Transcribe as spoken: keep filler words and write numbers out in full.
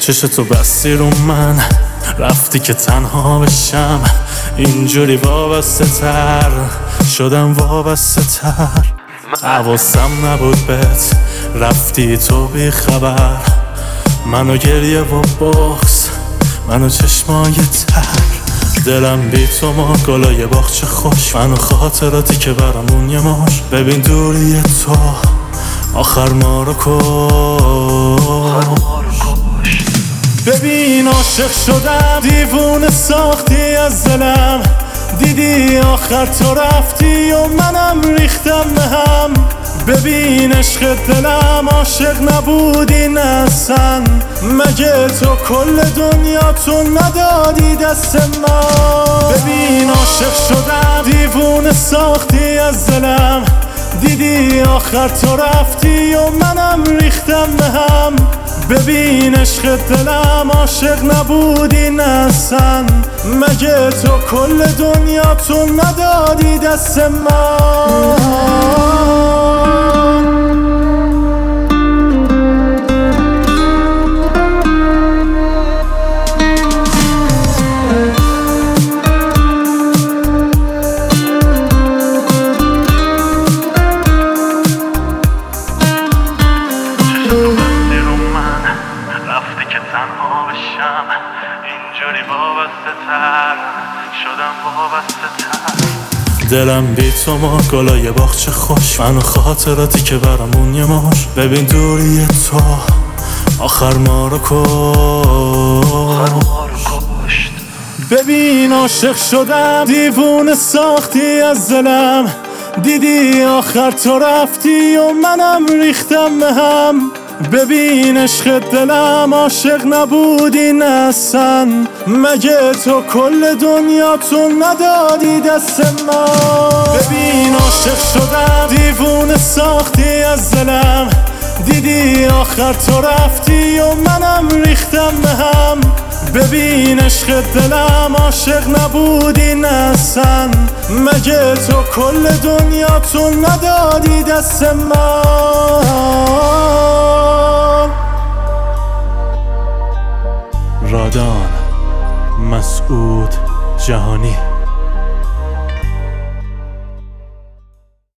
چشتو بستی رو من، رفتی که تنها بشم. اینجوری وابسته تر شدم، وابسته تر. حواسم نبود بهت، رفتی تو بی خبر. منو گریه و بغض، منو چشمای تر. دلم بی تو ما گلای باغچه خوش، منو خاطراتی که برامون یه ماش. ببین دوری تو آخر ما رو کش. ببین عاشق شدم، دیوونه ساختی از دلم. دیدی آخر تو رفتی و منم ریختم به هم. ببین عشق دلم عاشق نبودی نه اصلا. مگه تو کل دنیا تو ندادی دست من؟ ببین عاشق شدم، دیوونه ساختی از دلم. دیدی آخر تو رفتی و منم ریختم به هم. ببین عشق دلم عاشق نبودی نه اصلا. مگه تو کل دنیا تو ندادی دست من؟ تنها بشم، اینجوری وابسته تر شدم، وابسته تر. دلم بی تو ما گلای باغچه خوش، منو خاطراتی که برامون یه ماش. ببین دوری تو آخر ما رو کشت. ببین عاشق شدم، دیوونه ساختی از دلم. دیدی آخر تو رفتی و منم ریختم به هم. ببین عشق دلم عاشق نبودی نه اصلا. مگه تو کل دنیا تو ندادی دست من؟ ببین عاشق شدم، دیوونه ساختی از دلم. دیدی آخر تو رفتی و منم ریختم به هم. ببین عشق دلم عاشق نبودی نه اصلا. مگه تو کل دنیا تو ندادی دست من؟ رادان مسعود جهانی.